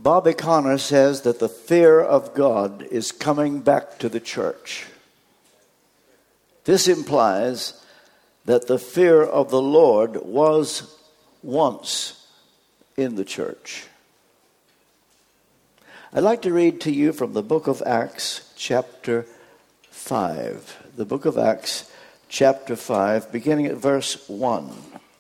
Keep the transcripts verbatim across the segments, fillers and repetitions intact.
Bobby Conner says that the fear of God is coming back to the church. This implies that the fear of the Lord was once in the church. I'd like to read to you from the book of Acts, chapter five. The book of Acts, chapter five, beginning at verse one.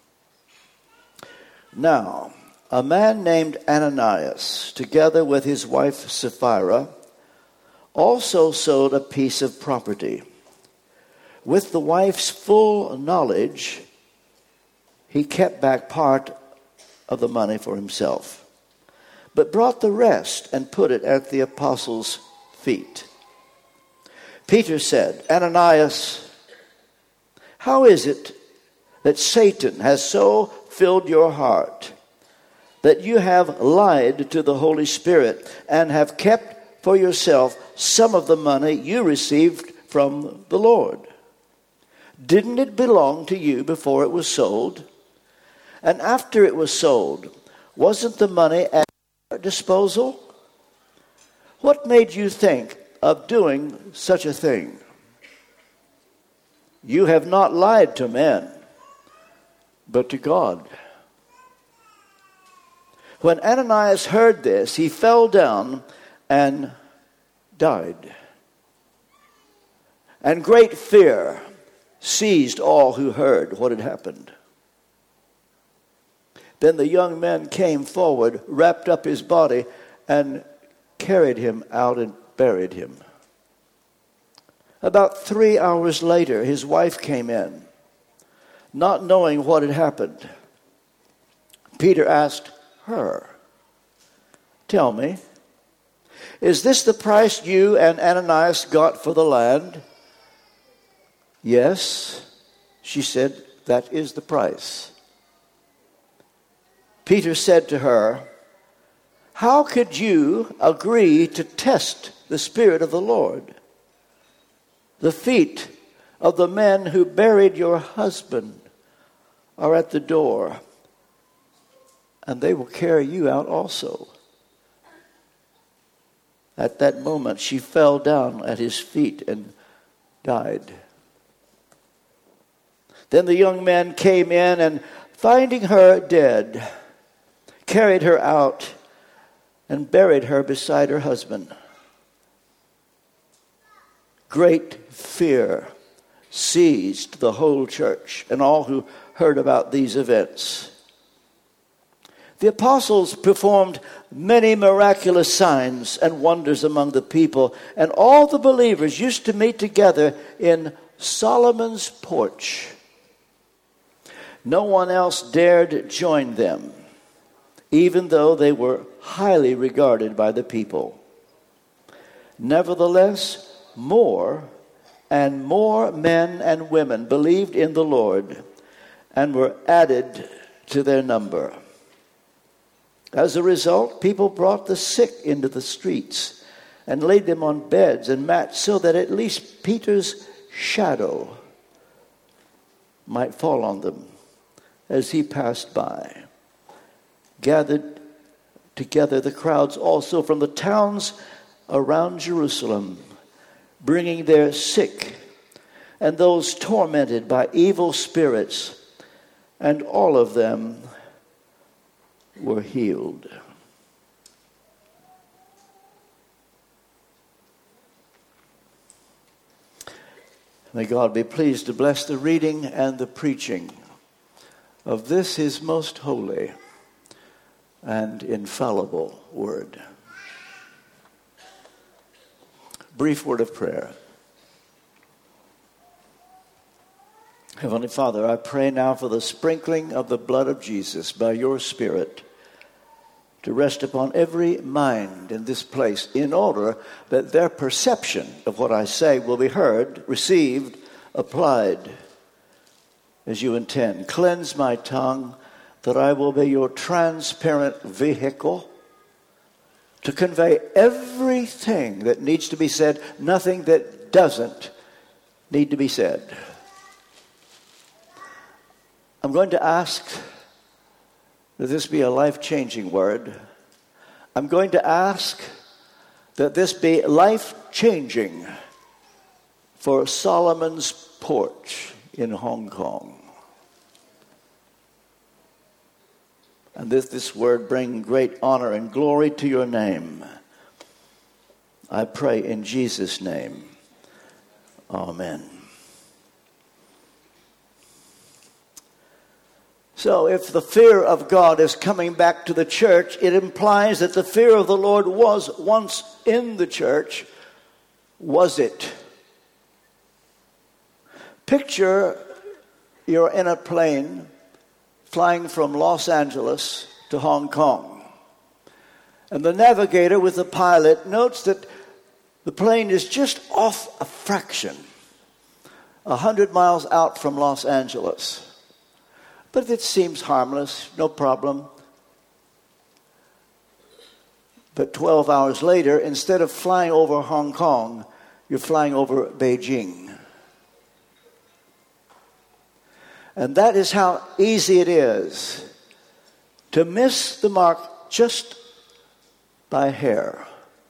Now, a man named Ananias, together with his wife Sapphira, also sold a piece of property. With the wife's full knowledge, he kept back part of the money for himself, but brought the rest and put it at the apostles' feet. Peter said, Ananias, how is it that Satan has so filled your heart that you have lied to the Holy Spirit and have kept for yourself some of the money you received from the Lord? Didn't it belong to you before it was sold? And after it was sold, wasn't the money at your disposal? What made you think of doing such a thing? You have not lied to men, but to God. When Ananias heard this, he fell down and died. And great fear seized all who heard what had happened. Then the young men came forward, wrapped up his body, and carried him out and buried him. About three hours later, his wife came in, not knowing what had happened. Peter asked her, tell me, is this the price you and Ananias got for the land? Yes, she said, that is the price. Peter said to her, how could you agree to test the Spirit of the Lord? The feet of the men who buried your husband are at the door, and they will carry you out also. At that moment, she fell down at his feet and died. Then the young men came in and, finding her dead, carried her out and buried her beside her husband. Great fear seized the whole church and all who heard about these events. The apostles performed many miraculous signs and wonders among the people, and all the believers used to meet together in Solomon's porch. No one else dared join them, even though they were highly regarded by the people. Nevertheless, more and more men and women believed in the Lord and were added to their number. As a result, people brought the sick into the streets and laid them on beds and mats so that at least Peter's shadow might fall on them as he passed by. Gathered together the crowds also from the towns around Jerusalem, bringing their sick and those tormented by evil spirits, and all of them were healed. May God be pleased to bless the reading and the preaching of this his most holy and infallible word. Brief word of prayer. Heavenly Father, I pray now for the sprinkling of the blood of Jesus by your Spirit to rest upon every mind in this place, in order that their perception of what I say will be heard, received, applied as you intend. Cleanse my tongue, that I will be your transparent vehicle to convey everything that needs to be said, nothing that doesn't need to be said. I'm going to ask that this be a life-changing word. I'm going to ask that this be life-changing for Solomon's Porch in Hong Kong. And this, this word bring great honor and glory to your name. I pray in Jesus' name. Amen. So if the fear of God is coming back to the church, it implies that the fear of the Lord was once in the church. Was it? Picture you're in a plane flying from Los Angeles to Hong Kong. And the navigator with the pilot notes that the plane is just off a fraction, a hundred miles out from Los Angeles. But it seems harmless, no problem. But twelve hours later, instead of flying over Hong Kong, you're flying over Beijing. And that is how easy it is to miss the mark just by a hair.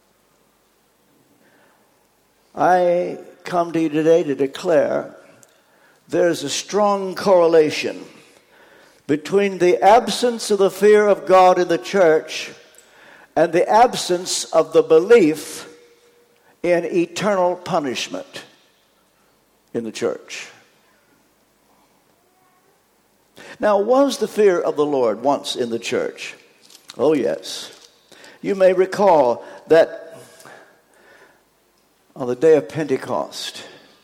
I come to you today to declare there's a strong correlation between the absence of the fear of God in the church and the absence of the belief in eternal punishment in the church. Now, was the fear of the Lord once in the church? Oh, yes. You may recall that on the day of Pentecost,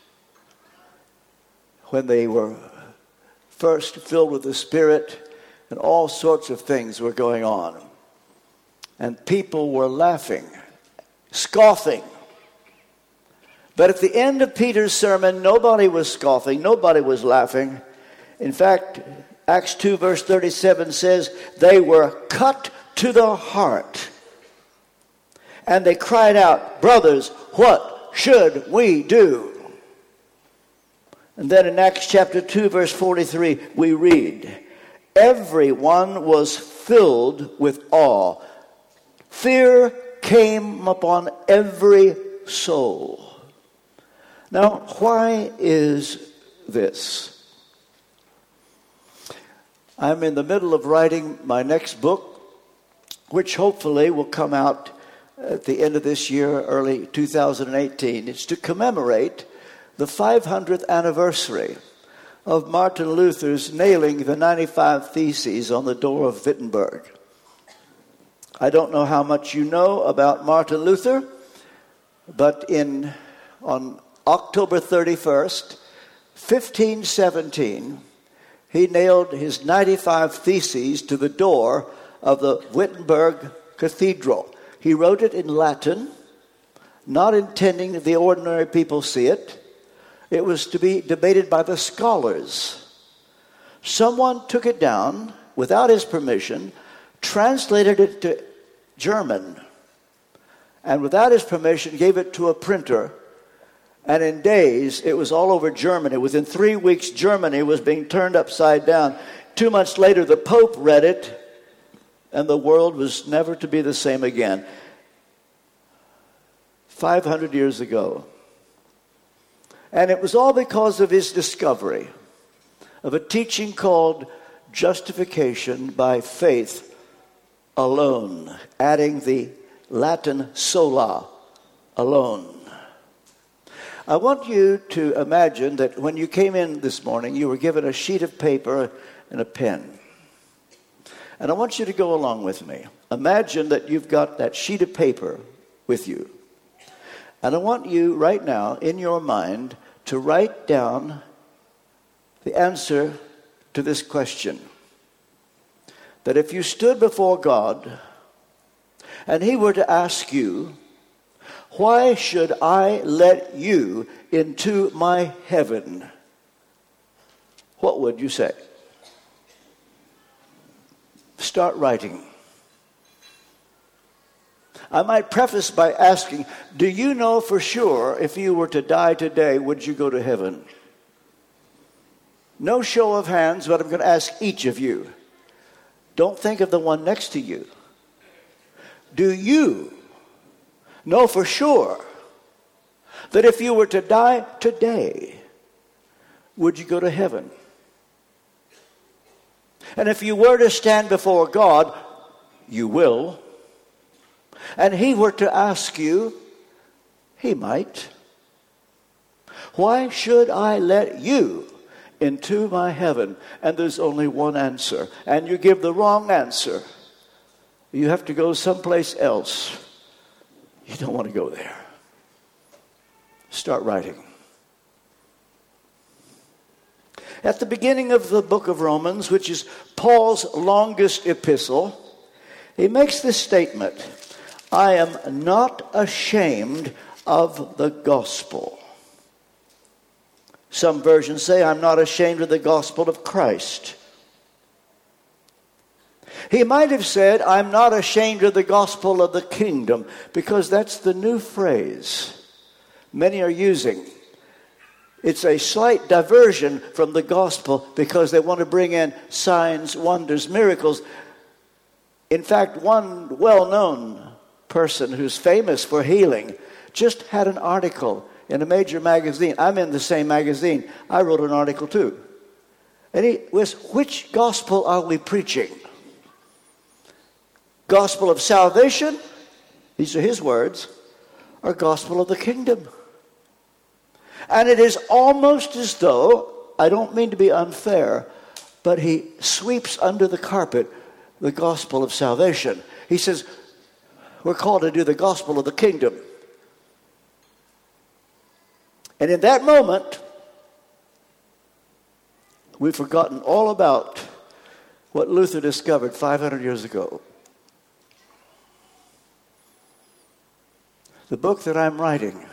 when they were first filled with the Spirit, and all sorts of things were going on. And people were laughing, scoffing. But at the end of Peter's sermon, nobody was scoffing, nobody was laughing. In fact, Acts two verse thirty-seven says, they were cut to the heart. And they cried out, brothers, what should we do? And then in Acts chapter two, verse forty-three, we read, everyone was filled with awe. Fear came upon every soul. Now, why is this? I'm in the middle of writing my next book, which hopefully will come out at the end of this year, early two thousand eighteen. It's to commemorate the five hundredth anniversary of Martin Luther's nailing the ninety-five Theses on the door of Wittenberg. I don't know how much you know about Martin Luther, but in on October thirty-first, fifteen seventeen, he nailed his ninety-five Theses to the door of the Wittenberg Cathedral. He wrote it in Latin, not intending that the ordinary people see it. It was to be debated by the scholars. Someone took it down without his permission, translated it to German, and without his permission gave it to a printer. And in days, it was all over Germany. Within three weeks, Germany was being turned upside down. Two months later, the Pope read it, and the world was never to be the same again. five hundred years ago. And it was all because of his discovery of a teaching called justification by faith alone, adding the Latin sola, alone. I want you to imagine that when you came in this morning, you were given a sheet of paper and a pen. And I want you to go along with me. Imagine that you've got that sheet of paper with you. And I want you right now, in your mind, to write down the answer to this question. That if you stood before God and he were to ask you, why should I let you into my heaven? What would you say? Start writing. I might preface by asking, do you know for sure if you were to die today, would you go to heaven? No show of hands, but I'm going to ask each of you. Don't think of the one next to you. Do you know for sure that if you were to die today, would you go to heaven? And if you were to stand before God, you will, and He were to ask you, He might, why should I let you into my heaven? And there's only one answer. And you give the wrong answer, you have to go someplace else. You don't want to go there. Start writing. At the beginning of the book of Romans, which is Paul's longest epistle, he makes this statement: I am not ashamed of the gospel. Some versions say, I'm not ashamed of the gospel of Christ. He might have said, I'm not ashamed of the gospel of the kingdom, because that's the new phrase many are using. It's a slight diversion from the gospel because they want to bring in signs, wonders, miracles. In fact, one well-known person who's famous for healing just had an article in a major magazine. I'm in the same magazine. I wrote an article too. And he was, which gospel are we preaching? Gospel of salvation, these are his words, or gospel of the kingdom? And it is almost as though, I don't mean to be unfair, but he sweeps under the carpet the gospel of salvation. He says, we're called to do the gospel of the kingdom. And in that moment, we've forgotten all about what Luther discovered five hundred years ago. The book that I'm writing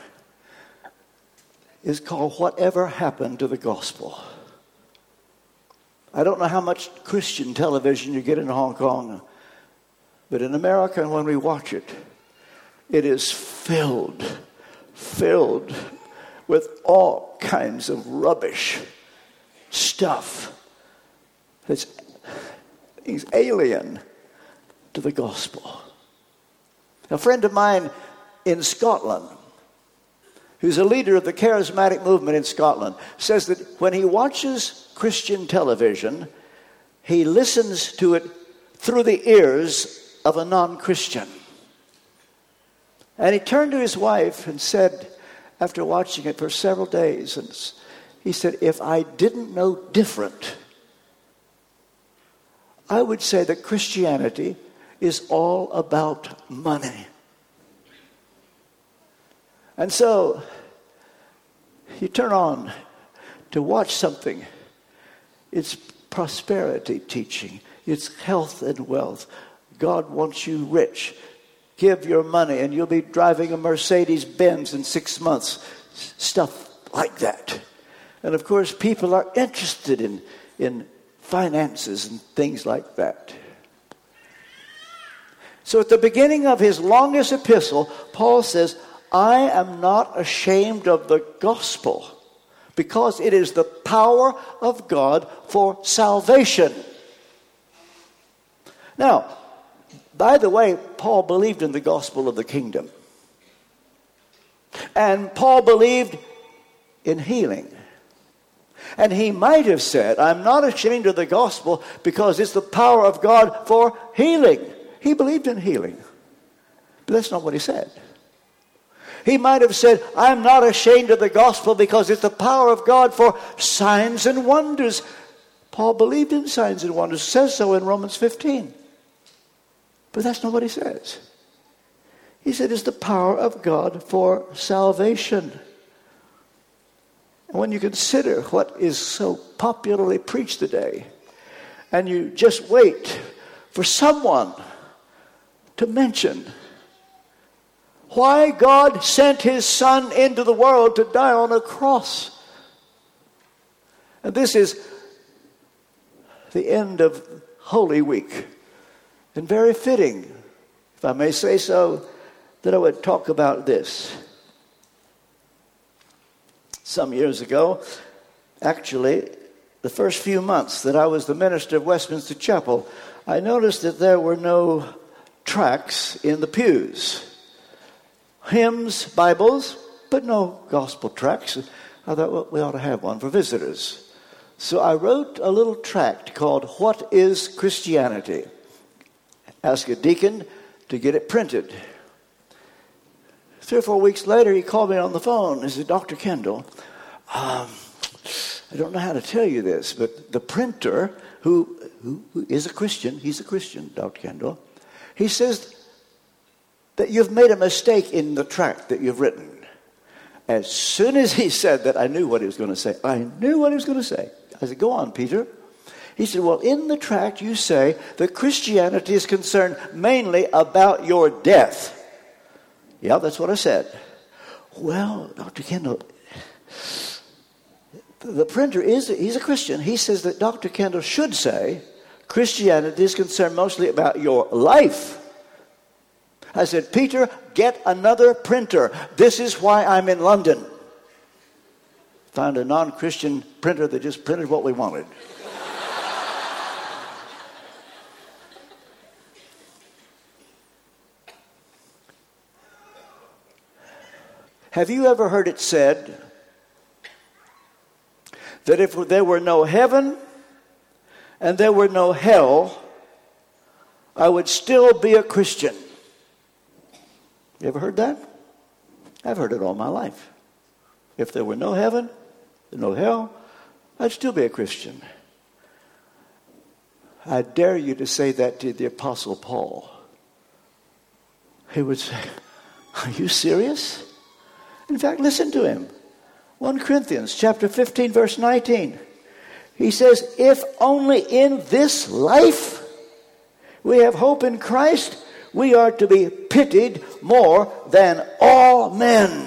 is called Whatever Happened to the Gospel. I don't know how much Christian television you get in Hong Kong, but in America, when we watch it, it is filled, filled with all kinds of rubbish stuff that's is alien to the gospel. A friend of mine in Scotland, who's a leader of the charismatic movement in Scotland, says that when he watches Christian television, he listens to it through the ears of a non-Christian. And he turned to his wife and said, after watching it for several days, and he said, if I didn't know different, I would say that Christianity is all about money. And so you turn on to watch something. It's prosperity teaching. It's health and wealth. God wants you rich. Give your money and you'll be driving a Mercedes Benz in six months. Stuff like that. And of course, people are interested in, in finances and things like that. So at the beginning of his longest epistle, Paul says, I am not ashamed of the gospel, because it is the power of God for salvation. Now, by the way, Paul believed in the gospel of the kingdom. And Paul believed in healing. And he might have said, I'm not ashamed of the gospel because it's the power of God for healing. He believed in healing. But that's not what he said. He might have said, I'm not ashamed of the gospel because it's the power of God for signs and wonders. Paul believed in signs and wonders. It says so in Romans fifteen. But that's not what he says. He said it's the power of God for salvation. And when you consider what is so popularly preached today, and you just wait for someone to mention why God sent his Son into the world to die on a cross. And this is the end of Holy Week. And very fitting, if I may say so, that I would talk about this. Some years ago, actually, the first few months that I was the minister of Westminster Chapel, I noticed that there were no tracts in the pews. Hymns, Bibles, but no gospel tracts. I thought, well, we ought to have one for visitors. So I wrote a little tract called What is Christianity? Asked a deacon to get it printed. Three or four weeks later, he called me on the phone. He said, Doctor Kendall, um, I don't know how to tell you this, but the printer, who, who, who is a Christian, he's a Christian, Doctor Kendall, he says that you've made a mistake in the tract that you've written. As soon as he said that, I knew what he was going to say. I knew what he was going to say. I said, go on, Peter. He said, well, in the tract you say that Christianity is concerned mainly about your death. Yeah, that's what I said. Well, Doctor Kendall, the printer is, he's a Christian. He says that Doctor Kendall should say Christianity is concerned mostly about your life. I said, Peter, get another printer. This is why I'm in London. Found a non-Christian printer that just printed what we wanted. Have you ever heard it said that if there were no heaven and there were no hell, I would still be a Christian? You ever heard that? I've heard it all my life. If there were no heaven, no hell, I'd still be a Christian. I dare you to say that to the Apostle Paul. He would say, are you serious? In fact, listen to him. First Corinthians chapter fifteen, verse nineteen. He says, if only in this life we have hope in Christ, we are to be pitied more than all men.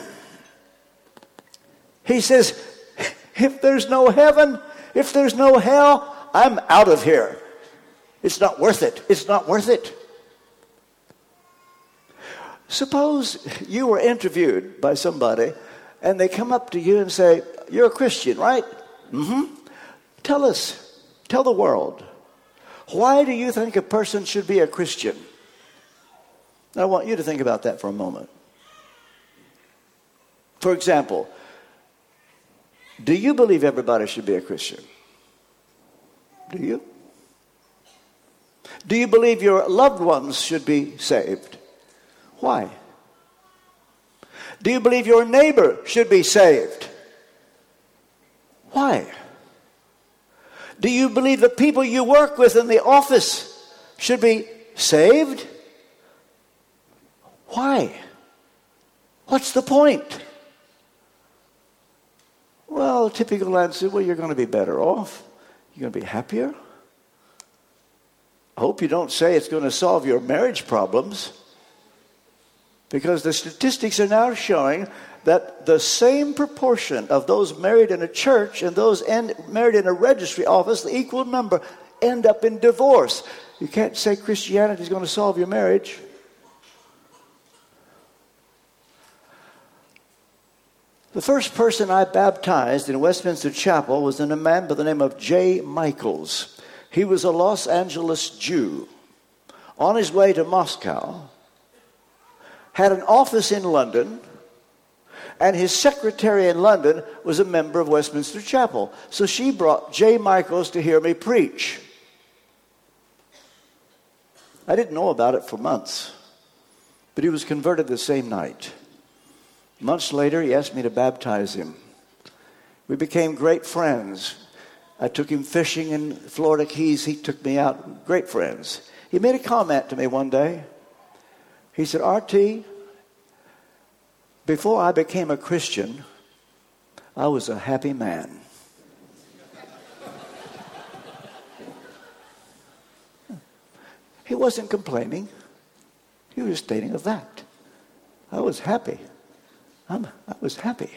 He says, if there's no heaven, if there's no hell, I'm out of here. It's not worth it. It's not worth it. Suppose you were interviewed by somebody and they come up to you and say, you're a Christian, right? Mm-hmm. Tell us, tell the world, why do you think a person should be a Christian? I want you to think about that for a moment. For example, do you believe everybody should be a Christian? Do you? Do you believe your loved ones should be saved? Why? Do you believe your neighbor should be saved? Why? Do you believe the people you work with in the office should be saved? Why? What's the point? Well, typical answer, well, you're going to be better off. You're going to be happier. I hope you don't say it's going to solve your marriage problems. Because the statistics are now showing that the same proportion of those married in a church and those end, married in a registry office, the equal number, end up in divorce. You can't say Christianity is going to solve your marriage. The first person I baptized in Westminster Chapel was in a man by the name of J. Michaels. He was a Los Angeles Jew on his way to Moscow, had an office in London, and his secretary in London was a member of Westminster Chapel. So she brought J. Michaels to hear me preach. I didn't know about it for months, but he was converted the same night. Months later, he asked me to baptize him. We became great friends. I took him fishing in Florida Keys. He took me out. Great friends. He made a comment to me one day. He said, R T, before I became a Christian, I was a happy man. He wasn't complaining. He was stating a fact. I was happy. I'm, I was happy.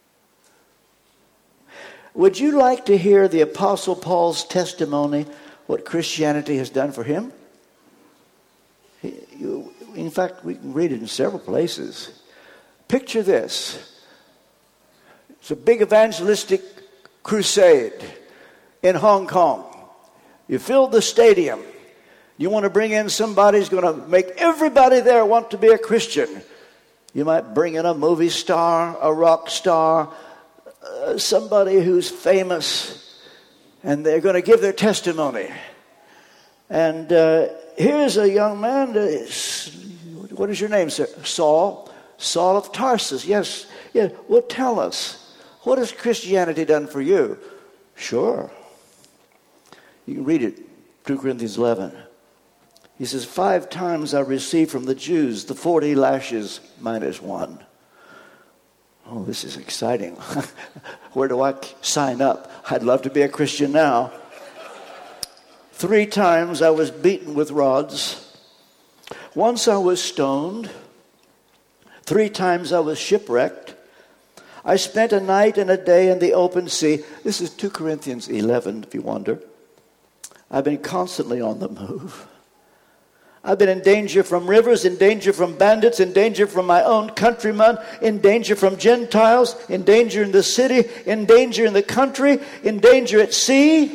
Would you like to hear the Apostle Paul's testimony, what Christianity has done for him? He, you, in fact, we can read it in several places. Picture this. It's a big evangelistic crusade in Hong Kong. You filled the stadium. You want to bring in somebody who's going to make everybody there want to be a Christian. You might bring in a movie star, a rock star, uh, somebody who's famous, and they're going to give their testimony. And uh, here's a young man. Uh, what is your name, sir? Saul. Saul of Tarsus. Yes. Yeah. Well, tell us. What has Christianity done for you? Sure. You can read it. Second Corinthians eleven. He says, five times I received from the Jews the forty lashes minus one. Oh, this is exciting. Where do I sign up? I'd love to be a Christian now. Three times I was beaten with rods. Once I was stoned. Three times I was shipwrecked. I spent a night and a day in the open sea. This is Second Corinthians eleven, if you wonder. I've been constantly on the move. I've been in danger from rivers, in danger from bandits, in danger from my own countrymen, in danger from Gentiles, in danger in the city, in danger in the country, in danger at sea,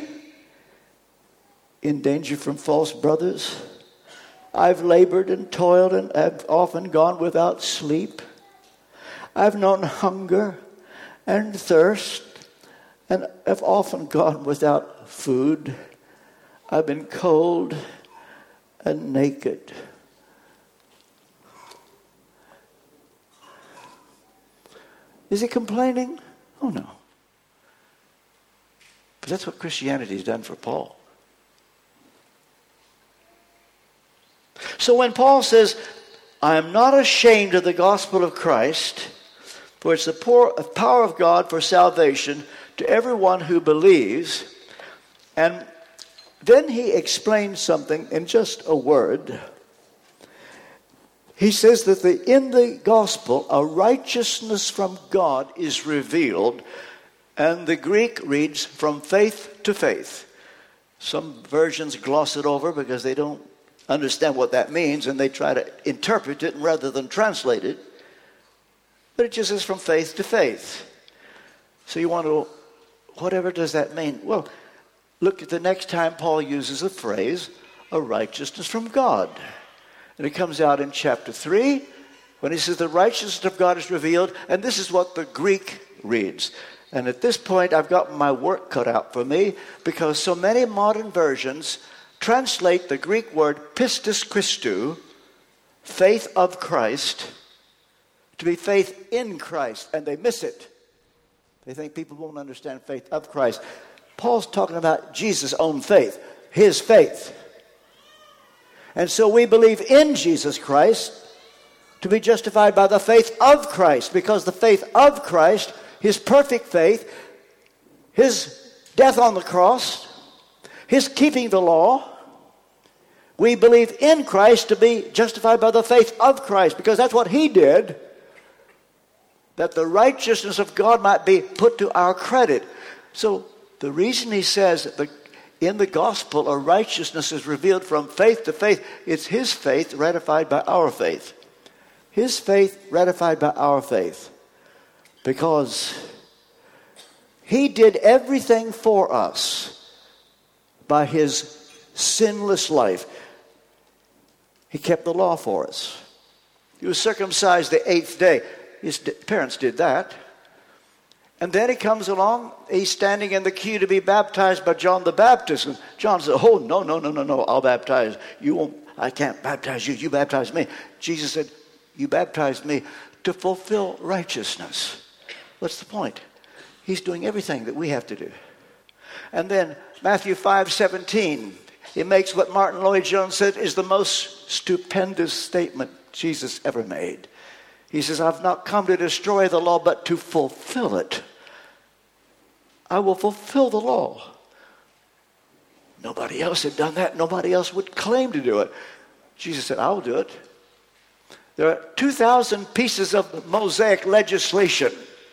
in danger from false brothers. I've labored and toiled and have often gone without sleep. I've known hunger and thirst and have often gone without food. I've been cold and naked. Is he complaining? Oh no. But that's what Christianity has done for Paul. So when Paul says, I am not ashamed of the gospel of Christ, for it's the power of God for salvation to everyone who believes. And then he explains something in just a word. He says that the, in the gospel, a righteousness from God is revealed, and the Greek reads from faith to faith. Some versions gloss it over because they don't understand what that means, and they try to interpret it rather than translate it. But it just says from faith to faith. So you want to, whatever does that mean? Well, look at the next time Paul uses the phrase, a righteousness from God. And it comes out in chapter three, when he says the righteousness of God is revealed, and this is what the Greek reads. And at this point, I've got my work cut out for me, because so many modern versions translate the Greek word pistis Christou, faith of Christ, to be faith in Christ, and they miss it. They think people won't understand faith of Christ. Paul's talking about Jesus' own faith, his faith. And so we believe in Jesus Christ to be justified by the faith of Christ, because the faith of Christ, his perfect faith, his death on the cross, his keeping the law, we believe in Christ to be justified by the faith of Christ, because that's what he did, that the righteousness of God might be put to our credit. So the reason he says that the, in the gospel a righteousness is revealed from faith to faith, it's his faith ratified by our faith. His faith ratified by our faith. Because he did everything for us by his sinless life. He kept the law for us. He was circumcised the eighth day. His parents did that. And then he comes along, he's standing in the queue to be baptized by John the Baptist. And John said, oh, no, no, no, no, no, I'll baptize. You won't, I can't baptize you, you baptize me. Jesus said, you baptized me to fulfill righteousness. What's the point? He's doing everything that we have to do. And then Matthew five seventeen, he makes what Martin Lloyd-Jones said is the most stupendous statement Jesus ever made. He says, I've not come to destroy the law, but to fulfill it. I will fulfill the law. Nobody else had done that. Nobody else would claim to do it. Jesus said, I'll do it. There are two thousand pieces of Mosaic legislation.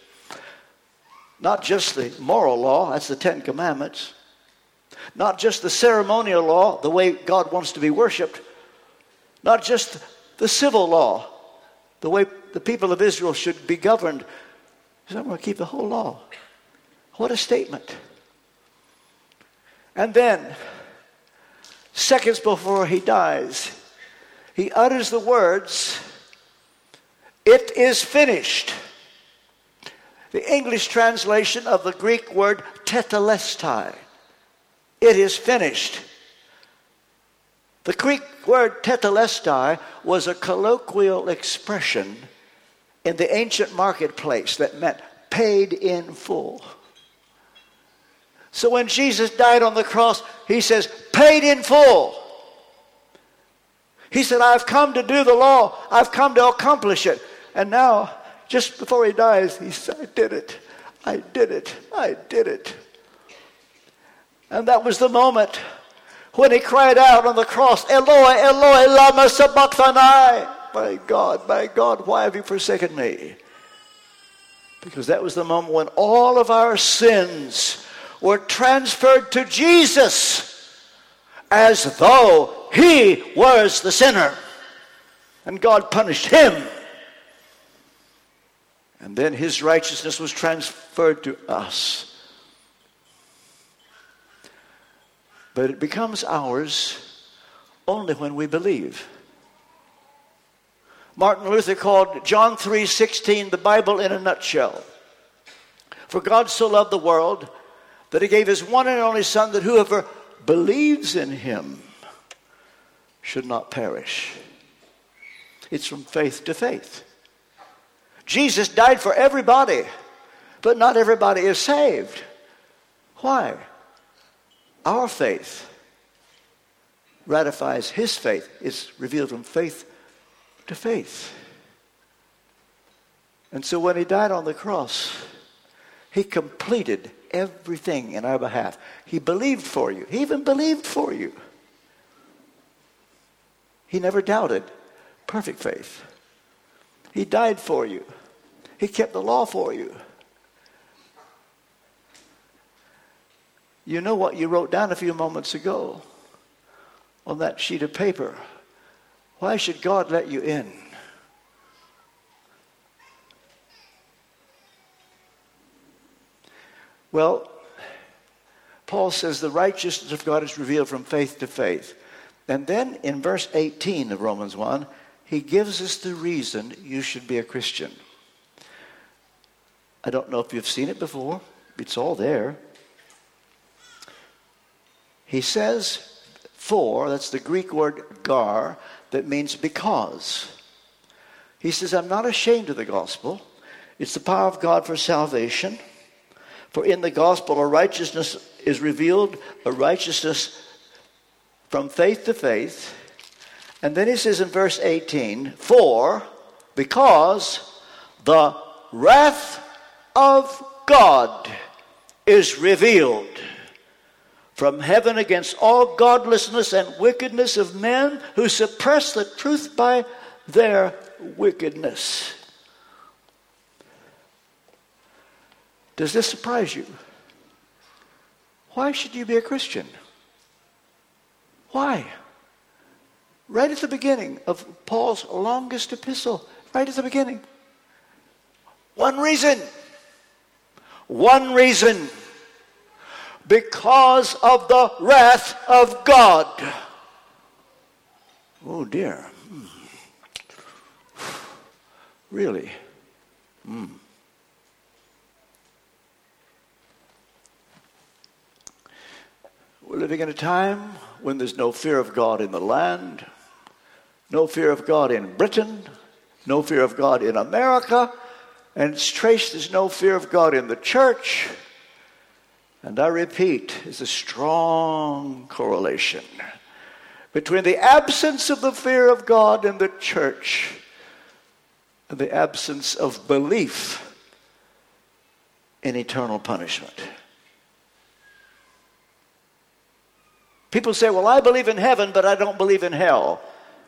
Not just the moral law, that's the Ten Commandments. Not just the ceremonial law, the way God wants to be worshipped. Not just the civil law, the way the people of Israel should be governed. He said, I'm going to keep the whole law. What a statement. And then, seconds before he dies, he utters the words, "It is finished." The English translation of the Greek word tetelestai. It is finished. The Greek word tetelestai was a colloquial expression in the ancient marketplace that meant paid in full. So when Jesus died on the cross, he says, paid in full. He said, I've come to do the law. I've come to accomplish it. And now, just before he dies, he said, I did it. I did it. I did it. And that was the moment when he cried out on the cross, Eloi, Eloi, lama sabachthani. My God, my God, why have you forsaken me? Because that was the moment when all of our sins were transferred to Jesus as though he was the sinner. And God punished him. And then his righteousness was transferred to us. But it becomes ours only when we believe. Martin Luther called John three sixteen the Bible in a nutshell. For God so loved the world that he gave his one and only Son, that whoever believes in him should not perish. It's from faith to faith. Jesus died for everybody, but not everybody is saved. Why? Our faith ratifies his faith. It's revealed from faith to faith. And so when he died on the cross, he completed everything in our behalf. He believed for you. He even believed for you. He never doubted. Perfect faith. He died for you. He kept the law for you. You know what you wrote down a few moments ago on that sheet of paper. Why should God let you in? Well, Paul says the righteousness of God is revealed from faith to faith. And then in verse eighteen of Romans one, he gives us the reason you should be a Christian. I don't know if you've seen it before. It's all there. He says, for, that's the Greek word gar, that means because. He says, I'm not ashamed of the gospel. It's the power of God for salvation. For in the gospel a righteousness is revealed, a righteousness from faith to faith. And then he says in verse eighteen, for, because the wrath of God is revealed from heaven against all godlessness and wickedness of men who suppress the truth by their wickedness. Does this surprise you? Why should you be a Christian? Why? Right at the beginning of Paul's longest epistle, right at the beginning. One reason. One reason. Because of the wrath of God. Oh dear. Hmm. Really? Hmm. We're living in a time when there's no fear of God in the land, no fear of God in Britain, no fear of God in America, and it's traced as no fear of God in the church. And I repeat, there's a strong correlation between the absence of the fear of God in the church and the absence of belief in eternal punishment. People say, well, I believe in heaven, but I don't believe in hell.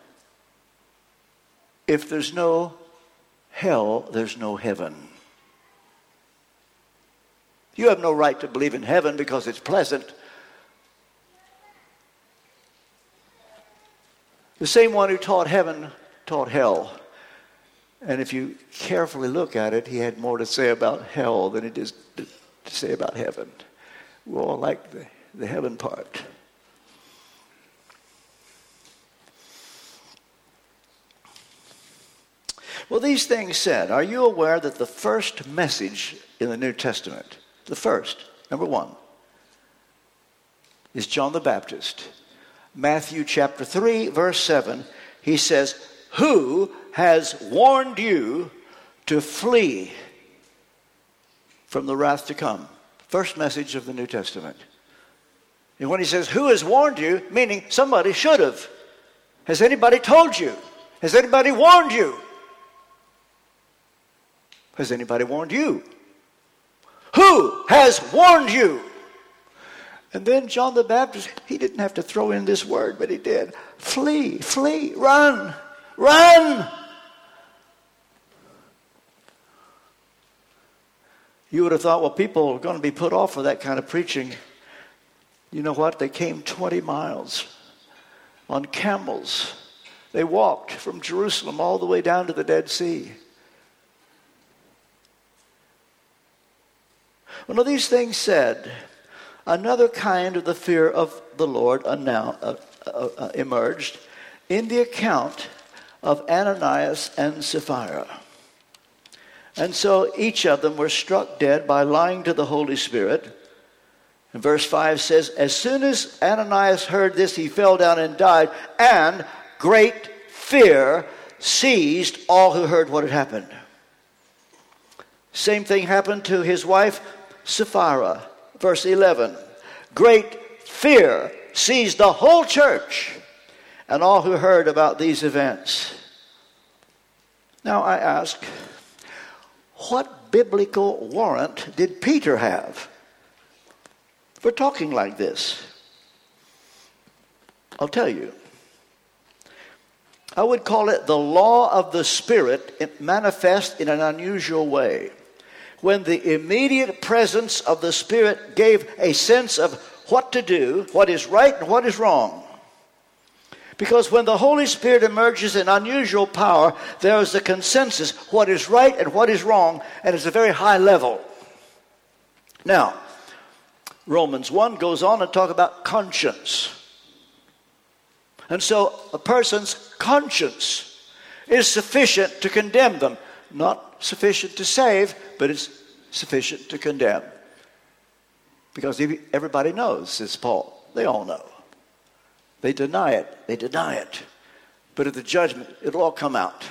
If there's no hell, there's no heaven. You have no right to believe in heaven because it's pleasant. The same one who taught heaven taught hell. And if you carefully look at it, he had more to say about hell than he did to say about heaven. We all like the, the heaven part. Well, these things said, are you aware that the first message in the New Testament, the first, number one, is John the Baptist? Matthew chapter three, verse seven, he says, who has warned you to flee from the wrath to come? First message of the New Testament. And when he says, who has warned you, meaning somebody should have. Has anybody told you? Has anybody warned you? Has anybody warned you? Who has warned you? And then John the Baptist, he didn't have to throw in this word, but he did. Flee, flee, run, run. You would have thought, well, people are going to be put off for that kind of preaching. You know what? They came twenty miles on camels. They walked from Jerusalem all the way down to the Dead Sea. One of these things said, another kind of the fear of the Lord now uh, uh, uh, emerged in the account of Ananias and Sapphira. And so each of them were struck dead by lying to the Holy Spirit. And verse five says, as soon as Ananias heard this, he fell down and died, and great fear seized all who heard what had happened. Same thing happened to his wife Sapphira. Verse eleven, great fear seized the whole church and all who heard about these events. Now I ask, what biblical warrant did Peter have for talking like this? I'll tell you. I would call it the law of the Spirit manifest in an unusual way. When the immediate presence of the Spirit gave a sense of what to do, what is right and what is wrong. Because when the Holy Spirit emerges in unusual power, there is a consensus, what is right and what is wrong, and it's a very high level. Now, Romans one goes on to talk about conscience. And so a person's conscience is sufficient to condemn them. Not sufficient to save, but it's sufficient to condemn. Because everybody knows, says Paul. They all know. They deny it. They deny it. But at the judgment, it'll all come out.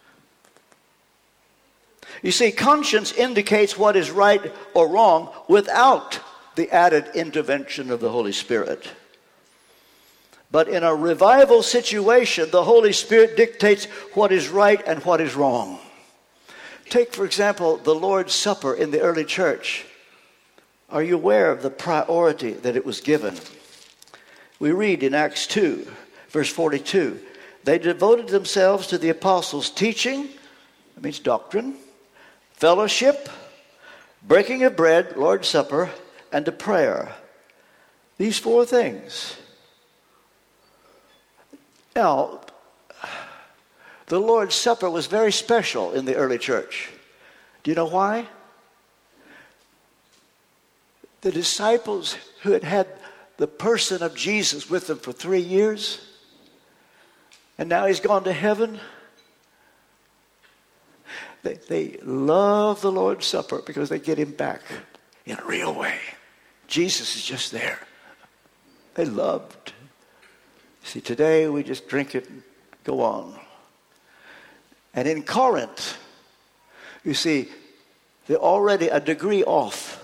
You see, conscience indicates what is right or wrong without the added intervention of the Holy Spirit. But in a revival situation, the Holy Spirit dictates what is right and what is wrong. Take, for example, the Lord's Supper in the early church. Are you aware of the priority that it was given? We read in Acts two, verse forty-two, they devoted themselves to the apostles' teaching, that means doctrine, fellowship, breaking of bread, Lord's Supper, and to prayer. These four things. Now, the Lord's Supper was very special in the early church. Do you know why? The disciples who had had the person of Jesus with them for three years, and now he's gone to heaven, they, they love the Lord's Supper because they get him back in a real way. Jesus is just there. They loved. See, today we just drink it and go on. And in Corinth, you see, they're already a degree off.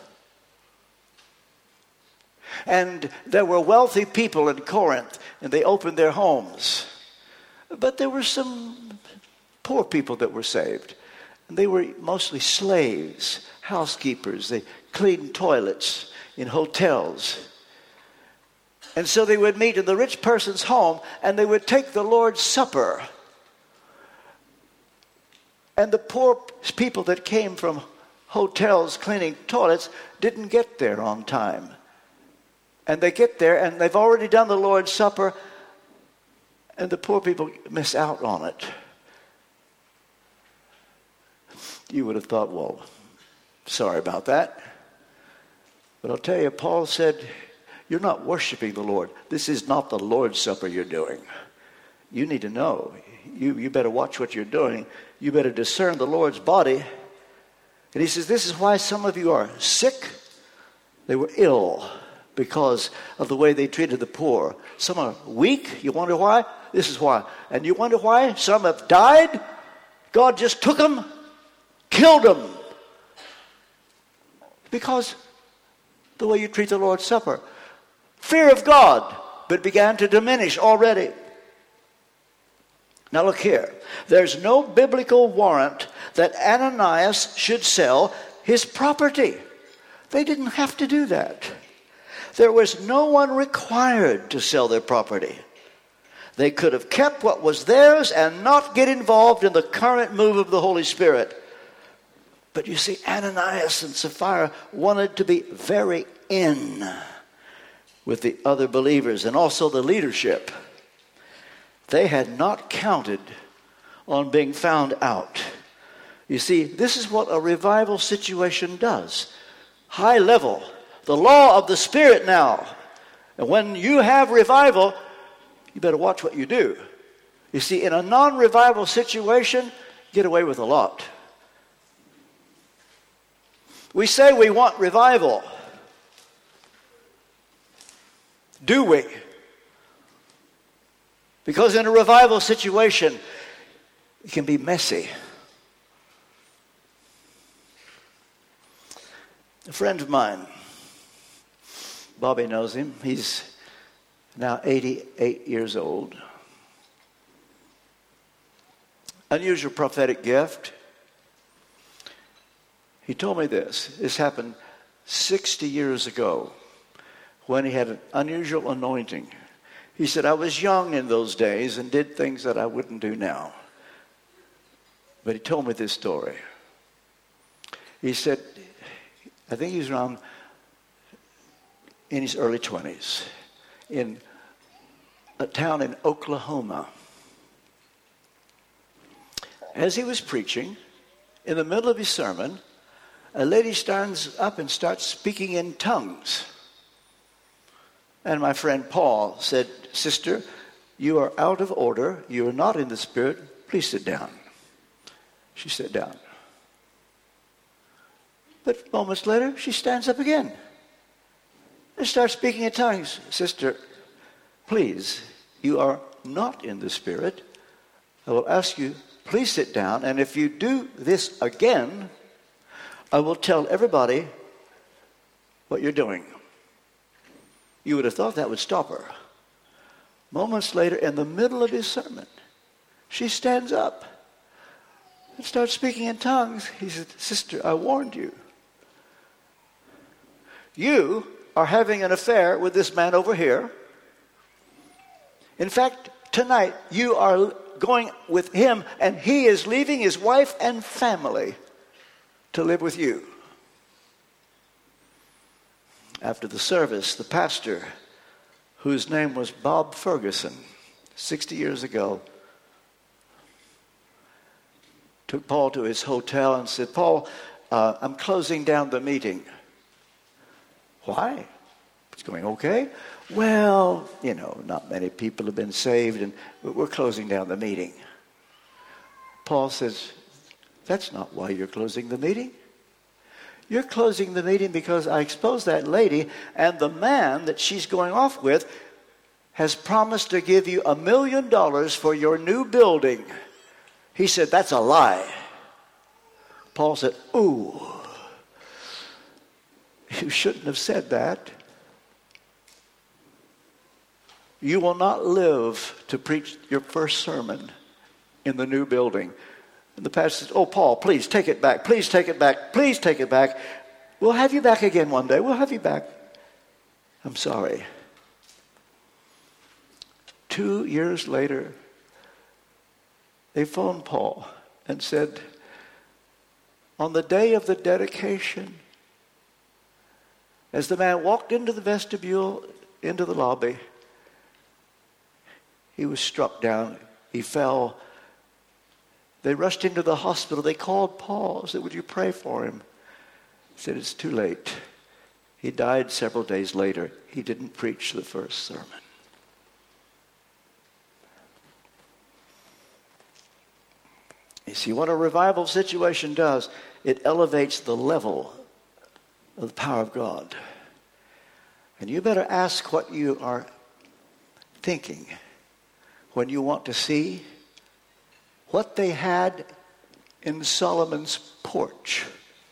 And there were wealthy people in Corinth, and they opened their homes. But there were some poor people that were saved. And they were mostly slaves, housekeepers. They cleaned toilets in hotels. And so they would meet in the rich person's home, and they would take the Lord's Supper. And the poor people that came from hotels cleaning toilets didn't get there on time. And they get there, and they've already done the Lord's Supper, and the poor people miss out on it. You would have thought, well, sorry about that. But I'll tell you, Paul said, you're not worshiping the Lord. This is not the Lord's Supper you're doing. you need to know. You, you better watch what you're doing. You better discern the Lord's body. And he says, this is why some of you are sick. They were ill because of the way they treated the poor. Some are weak. You wonder why? This is why. And you wonder why? Some have died. God just took them, killed them. Because the way you treat the Lord's Supper. Fear of God, but began to diminish already. Now look here. There's no biblical warrant that Ananias should sell his property. They didn't have to do that. There was no one required to sell their property. They could have kept what was theirs and not get involved in the current move of the Holy Spirit. But you see, Ananias and Sapphira wanted to be very in with the other believers and also the leadership. They had not counted on being found out. You see, this is what a revival situation does. High level. The law of the Spirit now. And when you have revival, you better watch what you do. You see, in a non-revival situation, you get away with a lot. We say we want revival. Do we? Because in a revival situation, it can be messy. A friend of mine, Bobby knows him. He's now eighty-eight years old. Unusual prophetic gift. He told me this. This happened sixty years ago when he had an unusual anointing. He said, I was young in those days and did things that I wouldn't do now. But he told me this story. He said, I think he was around in his early twenties in a town in Oklahoma. As he was preaching, in the middle of his sermon, a lady stands up and starts speaking in tongues. And my friend Paul said, Sister, you are out of order. You are not in the Spirit. Please sit down. She sat down. But moments later, she stands up again and starts speaking in tongues. Sister, please, you are not in the Spirit. I will ask you, please sit down. And if you do this again, I will tell everybody what you're doing. You would have thought that would stop her. Moments later, in the middle of his sermon, she stands up and starts speaking in tongues. He said, Sister, I warned you. You are having an affair with this man over here. In fact, tonight you are going with him, and he is leaving his wife and family to live with you. After the service, the pastor, whose name was Bob Ferguson, sixty years ago, took Paul to his hotel and said, Paul, uh, I'm closing down the meeting. Why? It's going okay? Well, you know, not many people have been saved, and we're closing down the meeting. Paul says, that's not why you're closing the meeting. You're closing the meeting because I exposed that lady, and the man that she's going off with has promised to give you a million dollars for your new building. He said, that's a lie. Paul said, ooh, you shouldn't have said that. You will not live to preach your first sermon in the new building. And the pastor says, oh, Paul, please take it back. Please take it back. Please take it back. We'll have you back again one day. We'll have you back. I'm sorry. Two years later, they phoned Paul and said, on the day of the dedication, as the man walked into the vestibule, into the lobby, he was struck down. He fell. They rushed into the hospital. They called Paul, said, would you pray for him? He said, it's too late. He died several days later. He didn't preach the first sermon. You see, what a revival situation does, it elevates the level of the power of God. And you better ask what you are thinking when you want to see what they had in Solomon's porch.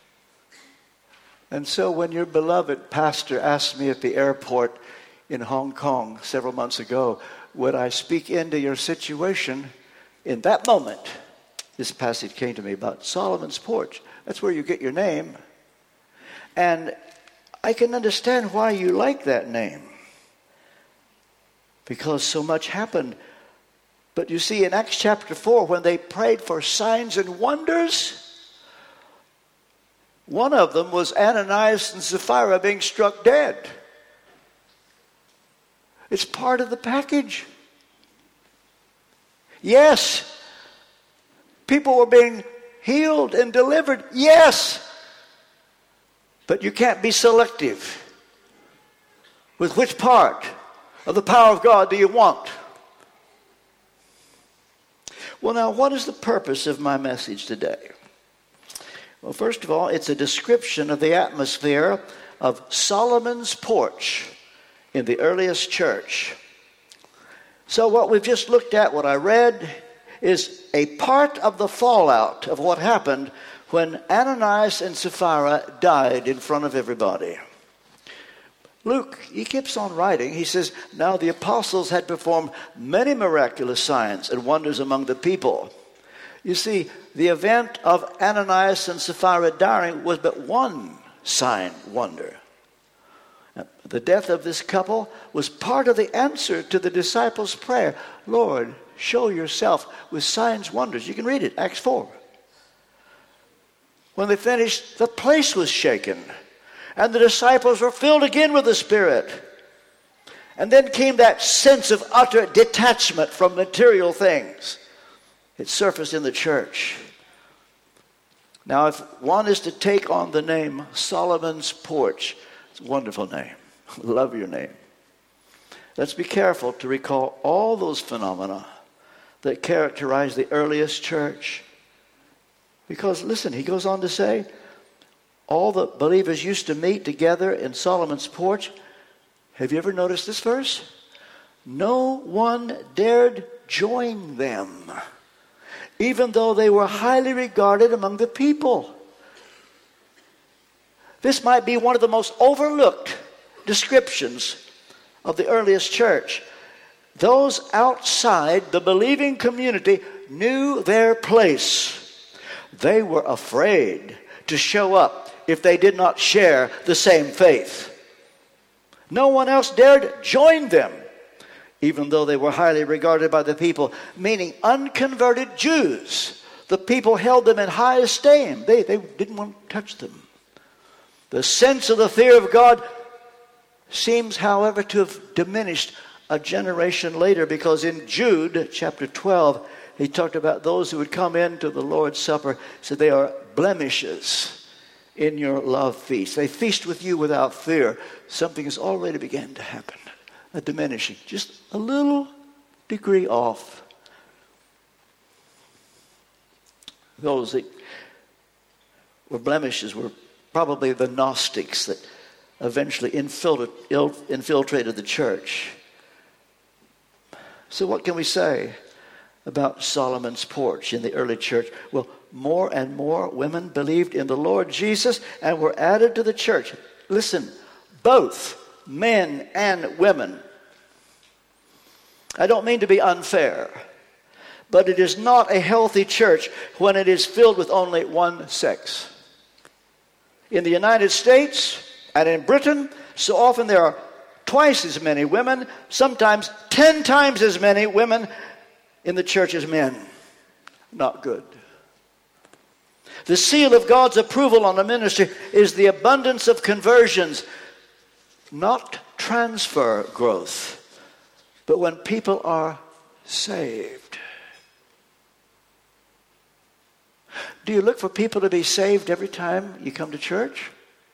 And so when your beloved pastor asked me at the airport in Hong Kong several months ago, would I speak into your situation? In that moment, this passage came to me about Solomon's porch. That's where you get your name. And I can understand why you like that name, because so much happened. But you see, in Acts chapter four, when they prayed for signs and wonders, one of them was Ananias and Sapphira being struck dead. It's part of the package. Yes, people were being healed and delivered. Yes. But you can't be selective with which part of the power of God do you want. Well, now, what is the purpose of my message today? Well, first of all, it's a description of the atmosphere of Solomon's porch in the earliest church. So what we've just looked at, what I read, is a part of the fallout of what happened when Ananias and Sapphira died in front of everybody. Luke, he keeps on writing. He says, now the apostles had performed many miraculous signs and wonders among the people. You see, the event of Ananias and Sapphira dying was but one sign wonder. The death of this couple was part of the answer to the disciples' prayer. Lord, show yourself with signs, wonders. You can read it, Acts four. When they finished, the place was shaken. And the disciples were filled again with the Spirit. And then came that sense of utter detachment from material things. It surfaced in the church. Now, if one is to take on the name Solomon's Porch, it's a wonderful name. Love your name. Let's be careful to recall all those phenomena that characterize the earliest church. Because, listen, he goes on to say, all the believers used to meet together in Solomon's porch. Have you ever noticed this verse? No one dared join them, even though they were highly regarded among the people. This might be one of the most overlooked descriptions of the earliest church. Those outside the believing community knew their place. They were afraid to show up if they did not share the same faith. No one else dared join them, even though they were highly regarded by the people, meaning unconverted Jews. The people held them in high esteem. They, they didn't want to touch them. The sense of the fear of God seems, however, to have diminished a generation later, because in Jude chapter twelve, he talked about those who would come into the Lord's Supper. He said they are blemishes in your love feast. They feast with you without fear. Something has already begun to happen. A diminishing, just a little degree off. Those that were blemishes were probably the Gnostics that eventually infiltrated the church. So what can we say about Solomon's porch in the early church? Well, more and more women believed in the Lord Jesus and were added to the church. Listen, both men and women. I don't mean to be unfair, but it is not a healthy church when it is filled with only one sex. In the United States and in Britain, so often there are twice as many women, sometimes ten times as many women in the church as men. Not good. The seal of God's approval on a ministry is the abundance of conversions, not transfer growth, but when people are saved. Do you look for people to be saved every time you come to church?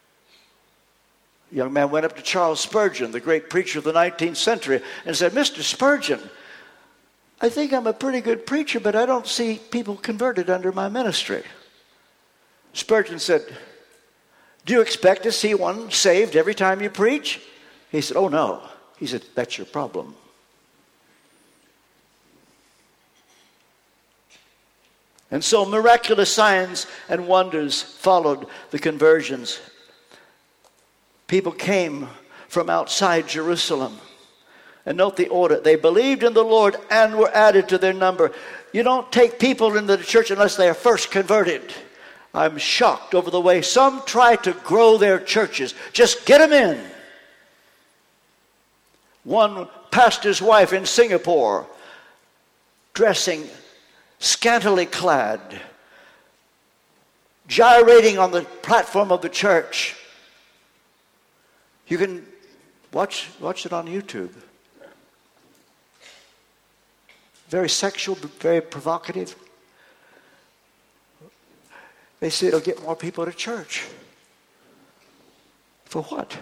A young man went up to Charles Spurgeon, the great preacher of the nineteenth century, and said, Mister Spurgeon, I think I'm a pretty good preacher, but I don't see people converted under my ministry. Spurgeon said, do you expect to see one saved every time you preach? He said, oh no. He said, that's your problem. And so miraculous signs and wonders followed the conversions. People came from outside Jerusalem. And note the order. They believed in the Lord and were added to their number. You don't take people into the church unless they are first converted. I'm shocked over the way some try to grow their churches. Just get them in. One pastor's wife in Singapore, dressing scantily clad, gyrating on the platform of the church. You can watch, watch it on YouTube. Very sexual, very provocative. They say it'll get more people to church. For what?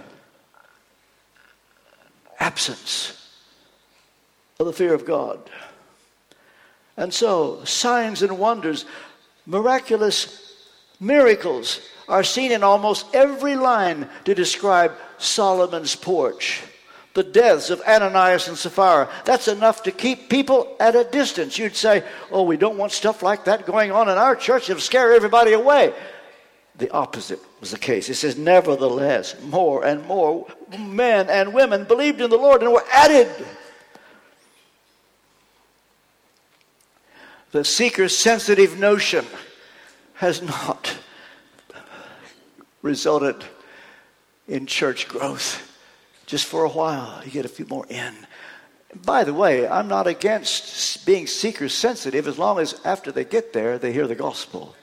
Absence of the fear of God. And so, signs and wonders, miraculous miracles are seen in almost every line to describe Solomon's porch. The deaths of Ananias and Sapphira, that's enough to keep people at a distance. You'd say, oh, we don't want stuff like that going on in our church. It'll scare everybody away. The opposite was the case. It says, nevertheless, more and more men and women believed in the Lord and were added. The seeker-sensitive notion has not resulted in church growth. Just for a while, you get a few more in. By the way, I'm not against being seeker-sensitive as long as after they get there, they hear the gospel.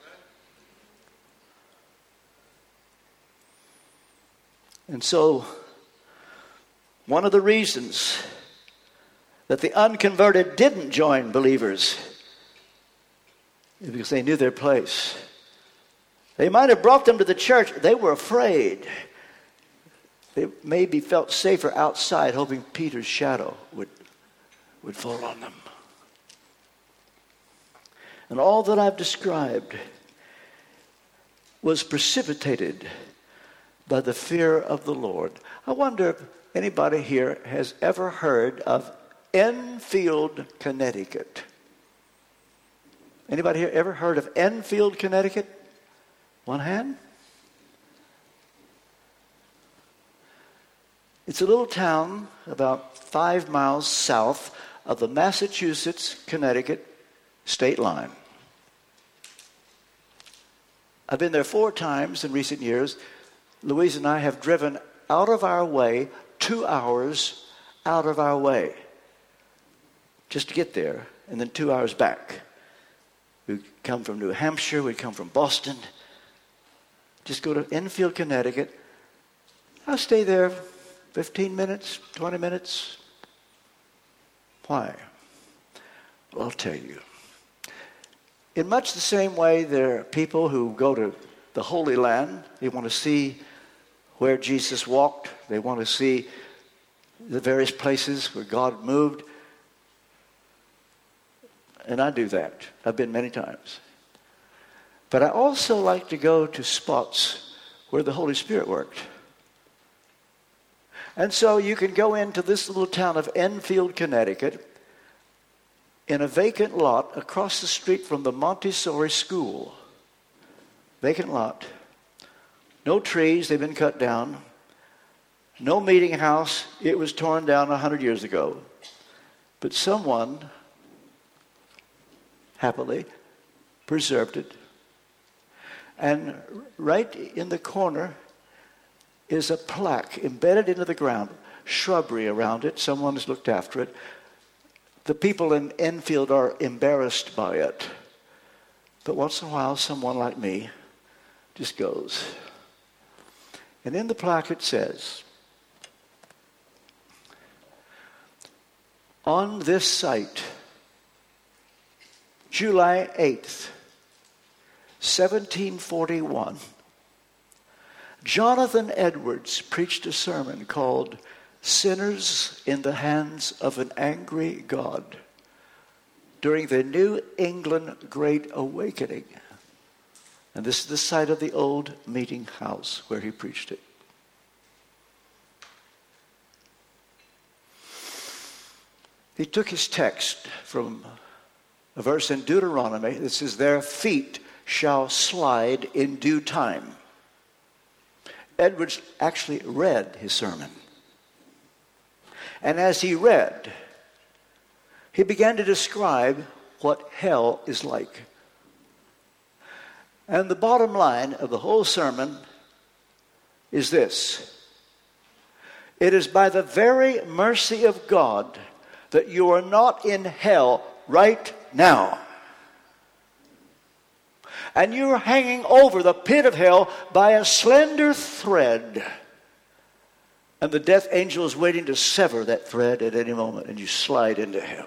And so, one of the reasons that the unconverted didn't join believers is because they knew their place. They might have brought them to the church. They were afraid. They maybe felt safer outside, hoping Peter's shadow would, would fall on them. And all that I've described was precipitated by the fear of the Lord. I wonder if anybody here has ever heard of Enfield, Connecticut. Anybody here ever heard of Enfield, Connecticut? One hand? It's a little town about five miles south of the Massachusetts-Connecticut state line. I've been there four times in recent years. Louise and I have driven out of our way, two hours out of our way, just to get there, and then two hours back. We'd come from New Hampshire, we'd come from Boston. Just go to Enfield, Connecticut. I'll stay there fifteen minutes, twenty minutes. Why? Well, I'll tell you. In much the same way, there are people who go to the Holy Land. They want to see where Jesus walked. They want to see the various places where God moved. And I do that. I've been many times. But I also like to go to spots where the Holy Spirit worked. And so you can go into this little town of Enfield, Connecticut, in a vacant lot across the street from the Montessori school. Vacant lot. No trees, they've been cut down. No meeting house, it was torn down a hundred years ago. But someone happily preserved it. And right in the corner is a plaque embedded into the ground, shrubbery around it. Someone has looked after it. The people in Enfield are embarrassed by it. But once in a while, someone like me just goes. And in the plaque it says, on this site, July eighth, seventeen forty-one, Jonathan Edwards preached a sermon called Sinners in the Hands of an Angry God. during the New England Great Awakening. And this is the site of the old meeting house where he preached it. He took his text from a verse in Deuteronomy that says, their feet shall slide in due time. Edwards actually read his sermon. And as he read, he began to describe what hell is like. And the bottom line of the whole sermon is this: it is by the very mercy of God that you are not in hell right now. And you're hanging over the pit of hell by a slender thread. And the death angel is waiting to sever that thread at any moment, and you slide into hell.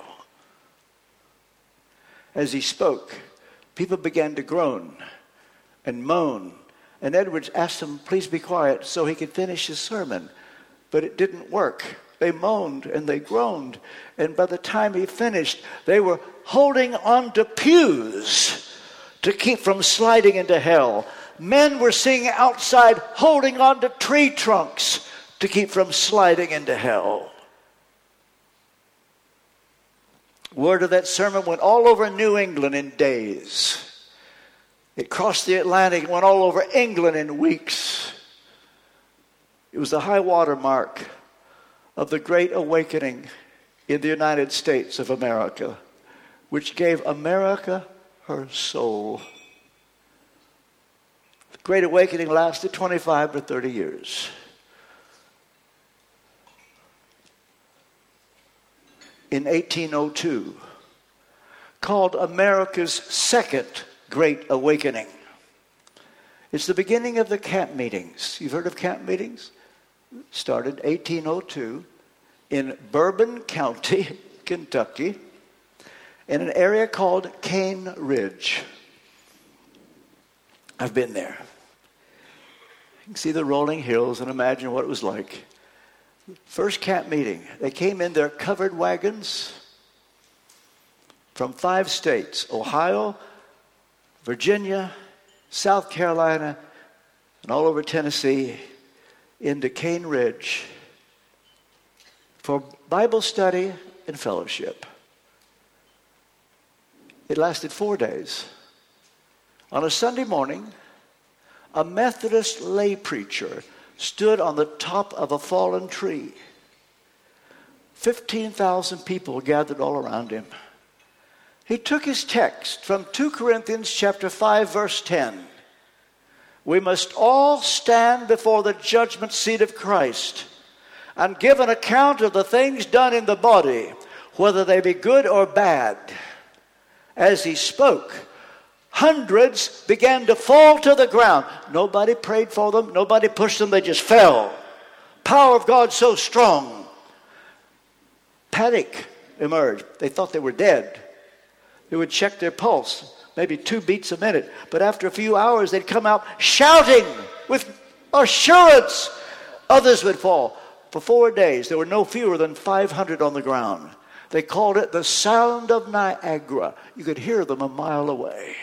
As he spoke, people began to groan and moan. And Edwards asked them, please be quiet, so he could finish his sermon. But it didn't work. They moaned and they groaned. And by the time he finished, they were holding on to pews to keep from sliding into hell. Men were sitting outside holding on to tree trunks to keep from sliding into hell. Word of that sermon went all over New England in days. It crossed the Atlantic and went all over England in weeks. It was the high water mark of the Great Awakening in the United States of America, which gave America her soul. The Great Awakening lasted twenty-five to thirty years. In eighteen oh two, called America's Second Great Awakening. It's the beginning of the camp meetings. You've heard of camp meetings? Started eighteen oh two in Bourbon County, Kentucky, in an area called Cane Ridge. I've been there. You can see the rolling hills and imagine what it was like. First camp meeting, they came in their covered wagons from five states: Ohio, Virginia, South Carolina, and all over Tennessee, into Cane Ridge for Bible study and fellowship. It lasted four days. On a Sunday morning, a Methodist lay preacher stood on the top of a fallen tree. fifteen thousand people gathered all around him. He took his text from Second Corinthians chapter five, verse ten. We must all stand before the judgment seat of Christ and give an account of the things done in the body, whether they be good or bad. As he spoke, hundreds began to fall to the ground. Nobody prayed for them. Nobody pushed them. They just fell. Power of God so strong. Panic emerged. They thought they were dead. They would check their pulse, maybe two beats a minute. But after a few hours, they'd come out shouting with assurance. Others would fall. For four days, there were no fewer than five hundred on the ground. They called it the sound of Niagara. You could hear them a mile away.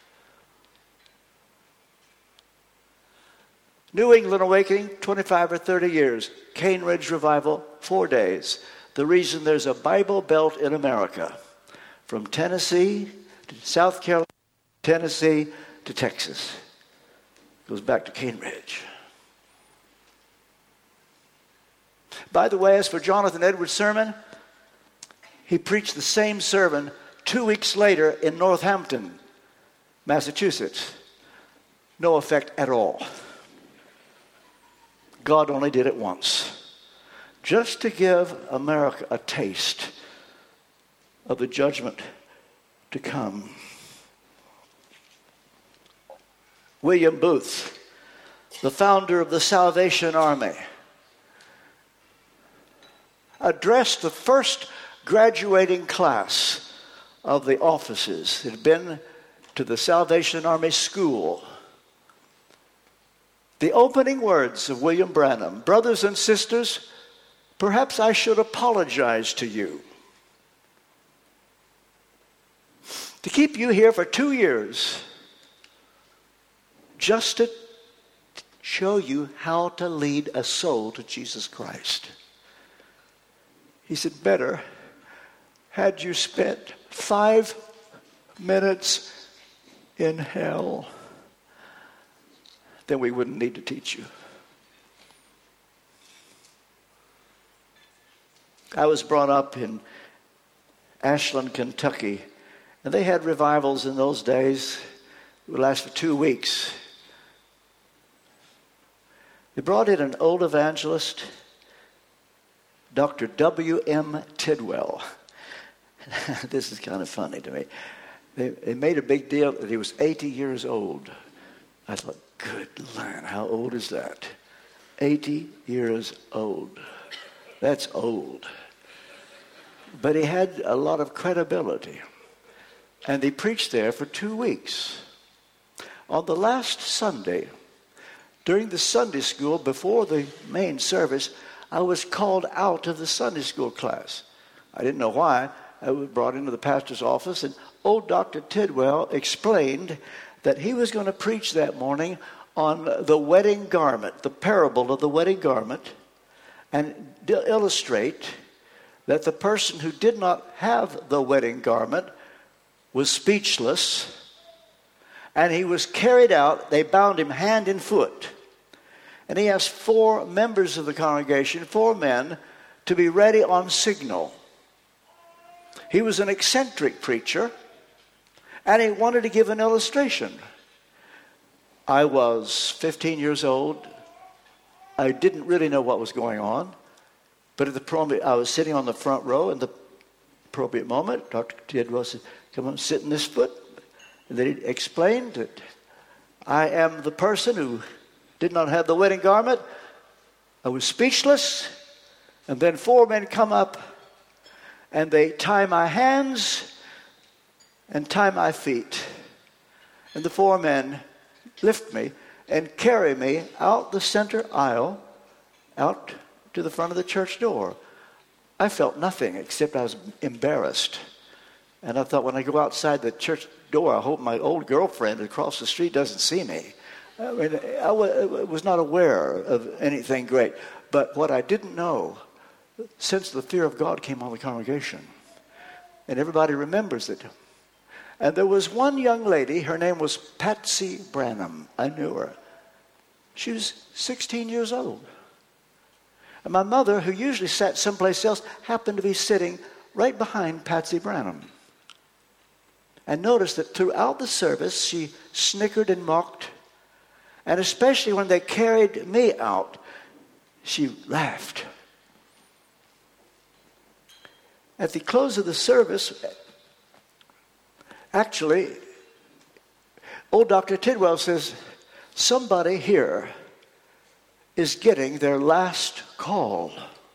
New England Awakening, twenty-five or thirty years. Cane Ridge Revival, four days. The reason there's a Bible Belt in America, from Tennessee to South Carolina, Tennessee to Texas. Goes back to Cane Ridge. By the way, as for Jonathan Edwards' sermon, he preached the same sermon two weeks later in Northampton, Massachusetts. No effect at all. God only did it once, just to give America a taste of the judgment to come. William Booth, the founder of the Salvation Army, addressed the first graduating class of the officers. It had been to the Salvation Army school. The opening words of William Branham: brothers and sisters, perhaps I should apologize to you. to keep you here for two years just to show you how to lead a soul to Jesus Christ. He said, better had you spent five minutes in hell, then we wouldn't need to teach you. I was brought up in Ashland, Kentucky, and they had revivals in those days. It would last for two weeks. They brought in an old evangelist, Doctor W M Tidwell. This is kind of funny to me. They, they made a big deal that he was eighty years old. I thought, good Lord, how old is that? eighty years old. That's old. But he had a lot of credibility. And he preached there for two weeks. On the last Sunday, during the Sunday school, before the main service, I was called out of the Sunday school class. I didn't know why. I was brought into the pastor's office, and old Doctor Tidwell explained that he was going to preach that morning on the wedding garment, the parable of the wedding garment, and illustrate that the person who did not have the wedding garment was speechless, and he was carried out. They bound him hand and foot. And he asked four members of the congregation, four men, to be ready on signal. He was an eccentric preacher, and he wanted to give an illustration. I was fifteen years old. I didn't really know what was going on. But at the prom- I was sitting on the front row, and the appropriate moment, Doctor Tidwell said, come on, sit in this foot. And then he explained that I am the person who did not have the wedding garment. I was speechless. And then four men come up, and they tie my hands and tie my feet. And the four men lift me and carry me out the center aisle, out to the front of the church door. I felt nothing except I was embarrassed. And I thought, when I go outside the church door, I hope my old girlfriend across the street doesn't see me. I mean, I was not aware of anything great. But what I didn't know, since the fear of God came on the congregation, and everybody remembers it. And there was one young lady, her name was Patsy Branham. I knew her. She was sixteen years old. And my mother, who usually sat someplace else, happened to be sitting right behind Patsy Branham. And noticed that throughout the service, she snickered and mocked. And especially when they carried me out, she laughed. At the close of the service, actually, old Doctor Tidwell says, somebody here is getting their last call.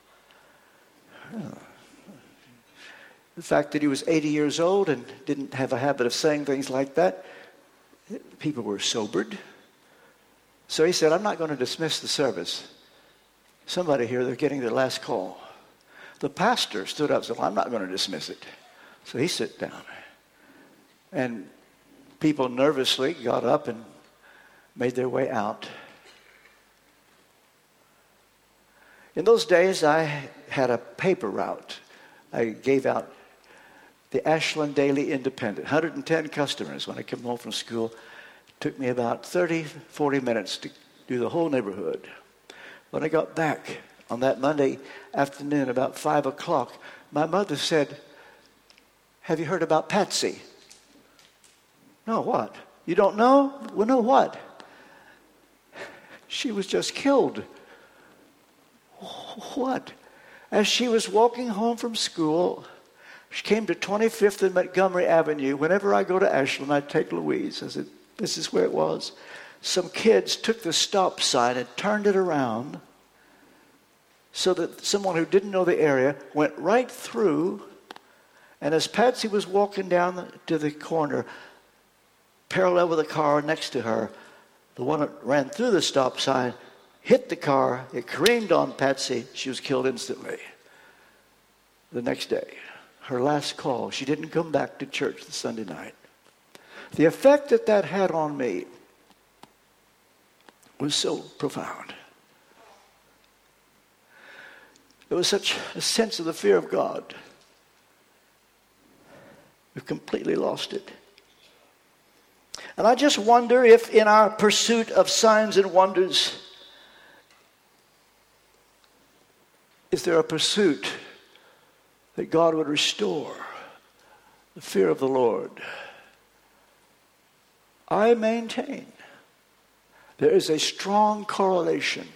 The fact that he was eighty years old and didn't have a habit of saying things like that, people were sobered. So he said, I'm not going to dismiss the service. Somebody here, they're getting their last call. The pastor stood up and said, well, I'm not going to dismiss it. So he sat down. And people nervously got up and made their way out. In those days, I had a paper route. I gave out the Ashland Daily Independent, one hundred ten customers. When I came home from school, it took me about thirty, forty minutes to do the whole neighborhood. When I got back on that Monday afternoon, about five o'clock, my mother said, have you heard about Patsy? No, what? You don't know? Well, no, what? She was just killed. What? As she was walking home from school, she came to twenty-fifth and Montgomery Avenue. Whenever I go to Ashland, I take Louise. I said, this is where it was. Some kids took the stop sign and turned it around so that someone who didn't know the area went right through. And as Patsy was walking down to the corner, parallel with the car next to her, the one that ran through the stop sign hit the car. It careened on Patsy. She was killed instantly. The next day, one her last call. She didn't come back to church the Sunday night. The effect that that had on me was so profound. There was such a sense of the fear of God. We've completely lost it. And I just wonder if in our pursuit of signs and wonders, is there a pursuit that God would restore the fear of the Lord? I maintain there is a strong correlation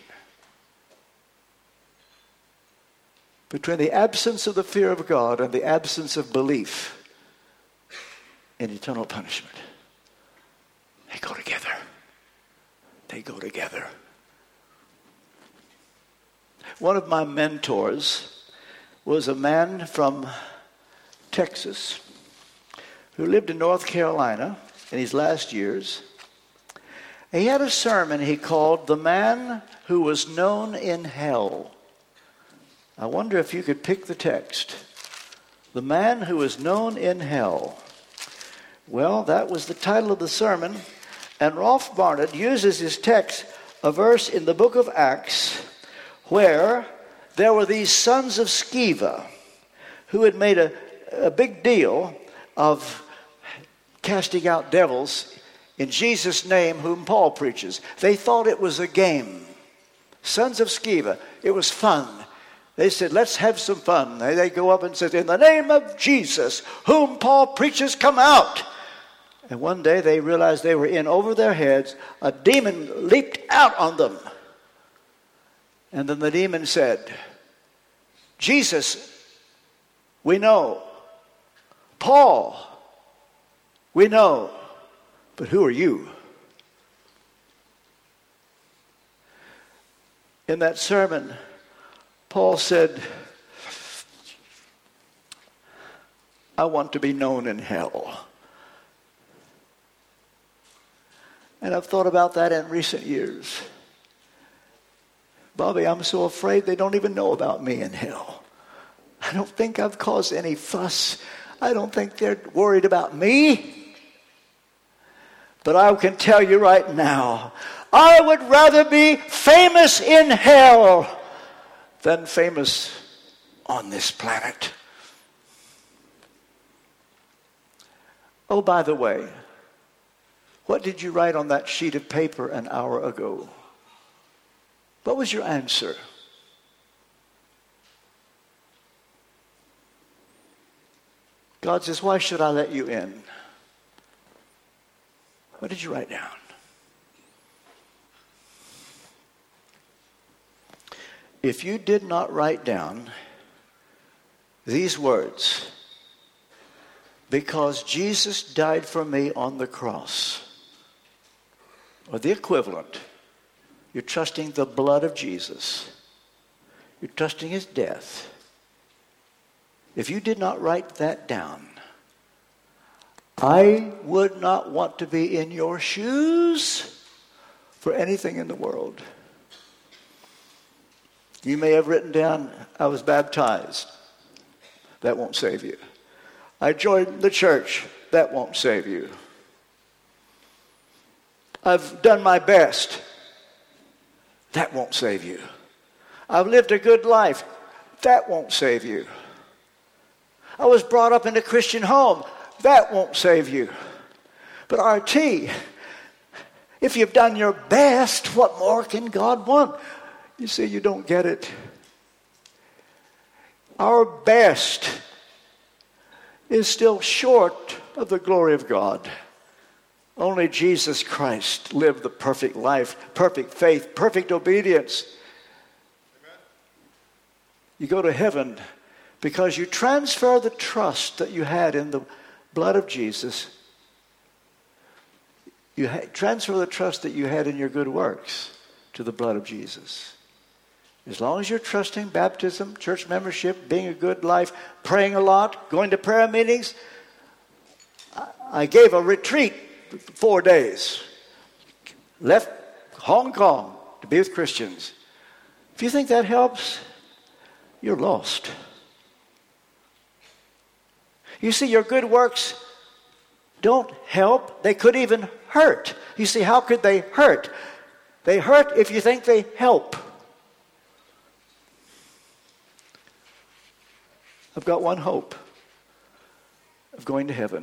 between the absence of the fear of God and the absence of belief in eternal punishment. They go together. They go together. One of my mentors was a man from Texas who lived in North Carolina in his last years. He had a sermon he called "The Man Who Was Known in Hell." I wonder if you could pick the text. The Man Who Was Known in Hell. Well, that was the title of the sermon. And Rolf Barnett uses his text, a verse in the book of Acts, where there were these sons of Sceva who had made a, a big deal of casting out devils in Jesus' name, whom Paul preaches. They thought it was a game. Sons of Sceva. It was fun. They said, let's have some fun. They, they go up and say, in the name of Jesus, whom Paul preaches, come out. And one day they realized they were in over their heads. A demon leaped out on them. And then the demon said, Jesus, we know. Paul, we know. But who are you? In that sermon, Paul said, I want to be known in hell. And I've thought about that in recent years. Bobby, I'm so afraid they don't even know about me in hell. I don't think I've caused any fuss. I don't think they're worried about me. But I can tell you right now, I would rather be famous in hell than famous on this planet. Oh, by the way, what did you write on that sheet of paper an hour ago? What was your answer? God says, why should I let you in? What did you write down? If you did not write down these words, because Jesus died for me on the cross, or the equivalent, you're trusting the blood of Jesus. You're trusting his death. If you did not write that down, I would not want to be in your shoes for anything in the world. You may have written down, I was baptized. That won't save you. I joined the church. That won't save you. I've done my best. That won't save you. I've lived a good life. That won't save you. I was brought up in a Christian home. That won't save you. But R T, if you've done your best, what more can God want? You see, you don't get it. Our best is still short of the glory of God. Only Jesus Christ lived the perfect life, perfect faith, perfect obedience. Amen. You go to heaven because you transfer the trust that you had in the blood of Jesus. You ha- transfer the trust that you had in your good works to the blood of Jesus. As long as you're trusting baptism, church membership, being a good life, praying a lot, going to prayer meetings. I, I gave a retreat for four days. Left Hong Kong to be with Christians. If you think that helps, you're lost. You see, your good works don't help. They could even hurt. You see, how could they hurt? They hurt if you think they help. I've got one hope of going to heaven.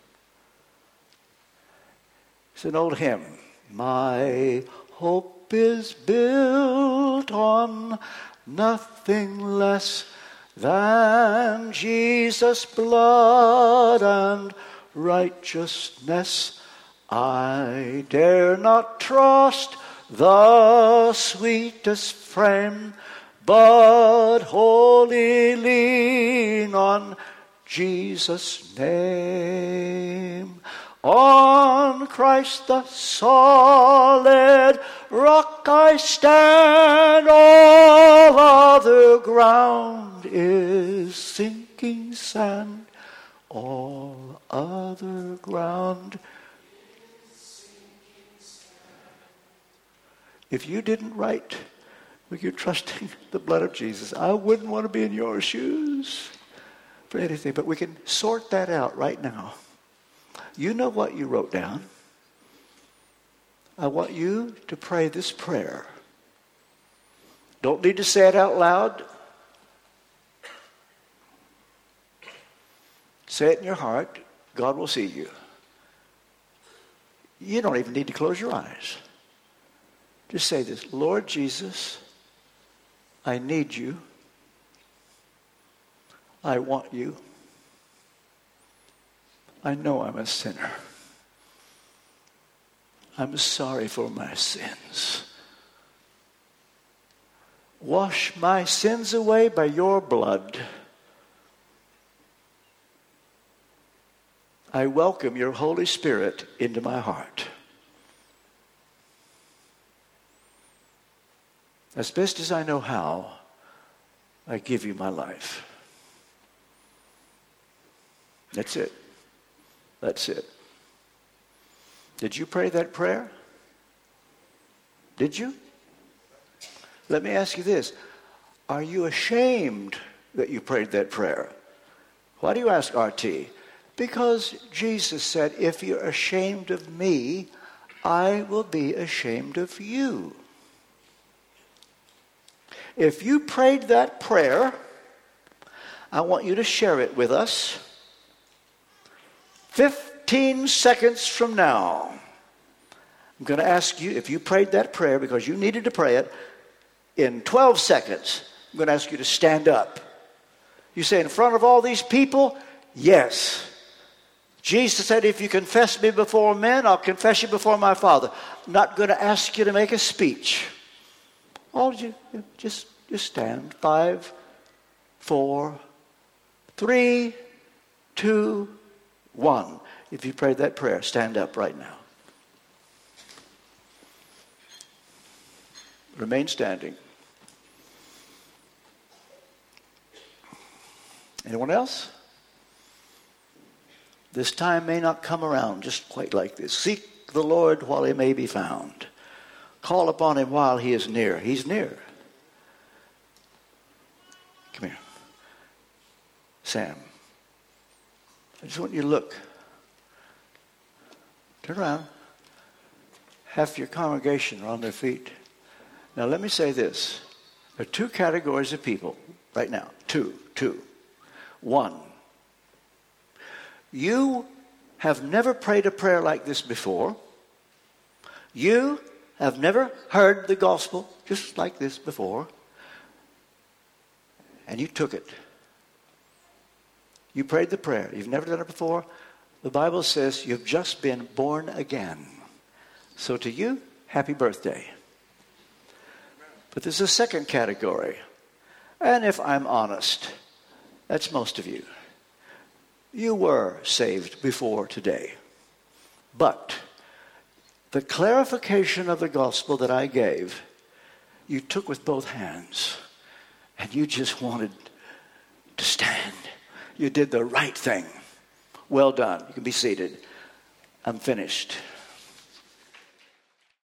It's an old hymn. My hope is built on nothing less than Jesus' blood and righteousness. I dare not trust the sweetest frame, but wholly lean on Jesus' name. On Christ the solid rock I stand, all other ground is sinking sand. All other ground. If you didn't write with your trusting the blood of Jesus, I wouldn't want to be in your shoes for anything. But we can sort that out right now. You know what you wrote down. I want you to pray this prayer. Don't need to say it out loud. Say it in your heart. God will see you. You don't even need to close your eyes. Just say this. Lord Jesus, I need you. I want you. I know I'm a sinner. I'm sorry for my sins. Wash my sins away by your blood. I welcome your Holy Spirit into my heart. As best as I know how, I give you my life. That's it. That's it. Did you pray that prayer? Did you? Let me ask you this. Are you ashamed that you prayed that prayer? Why do you ask, R T? Because Jesus said, if you're ashamed of me, I will be ashamed of you. If you prayed that prayer, I want you to share it with us. Fifteen seconds from now, I'm going to ask you, if you prayed that prayer because you needed to pray it, in twelve seconds, I'm going to ask you to stand up. You say, in front of all these people? Yes. Jesus said, if you confess me before men, I'll confess you before my Father. I'm not going to ask you to make a speech. All you just just stand. Five, four, three, two, one. If you prayed that prayer, stand up right now. Remain standing. Anyone else? This time may not come around just quite like this. Seek the Lord while he may be found. Call upon him while he is near. He's near. Come here. Sam, I just want you to look. Turn around. Half your congregation are on their feet. Now let me say this. There are two categories of people right now. Two. Two. One. You have never prayed a prayer like this before. You have never heard the gospel just like this before. And you took it. You prayed the prayer. You've never done it before. The Bible says you've just been born again. So to you, happy birthday. But there's a second category. And if I'm honest, that's most of you. You were saved before today. But the clarification of the gospel that I gave, you took with both hands. And you just wanted to stand. You did the right thing. Well done. You can be seated. I'm finished.